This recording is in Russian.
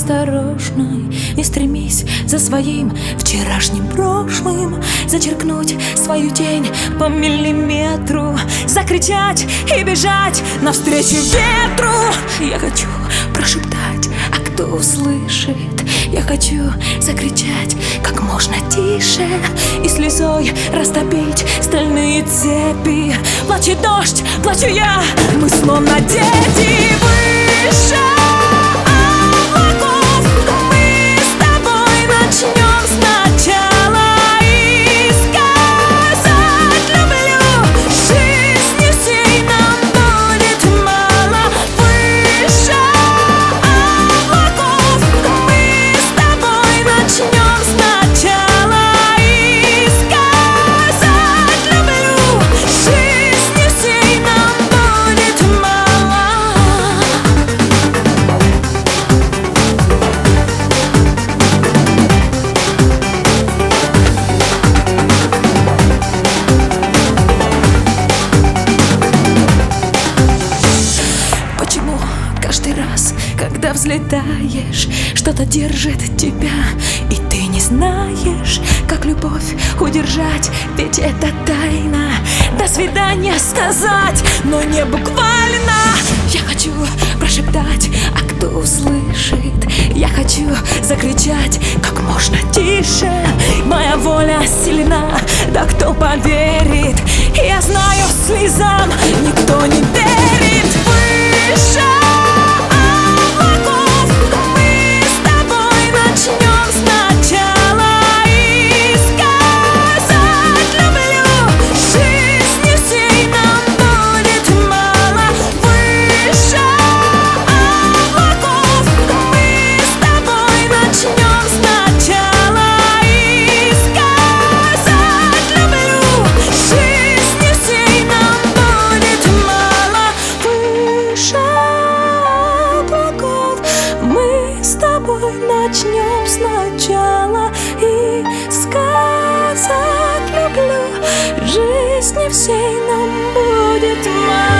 осторожной. Не стремись за своим вчерашним прошлым зачеркнуть свою тень по миллиметру, закричать и бежать навстречу ветру. Я хочу прошептать, а кто услышит? Я хочу закричать как можно тише и слезой растопить стальные цепи. Плачет дождь, плачу я, мы словно дети. Выше облаков мы с тобой начнем сначала и сказать люблю. Жизни всей нам будет мало. Выше облаков мы с тобой начнем сначала и сказать люблю. Жизни всей нам будет мало. Почему каждый раз, когда взлетаешь, что-то держит тебя, и ты не знаешь, как любовь удержать? Ведь это тайна. До свидания сказать, но не буквально. Я хочу прошептать, а кто услышит? Я хочу закричать как можно тише. Моя воля сильна, да кто поверит? Я знаю, слезам никто не верит. Выше облаков мы с тобой начнем сначала и сказать люблю. Жизни всей нам будет мало. Выше облаков мы с тобой начнем сначала и сказать люблю. Жизни всей нам будет мало. Выше облаков мы с тобой начнем сначала и сказать люблю. Жизни всей нам будет мало.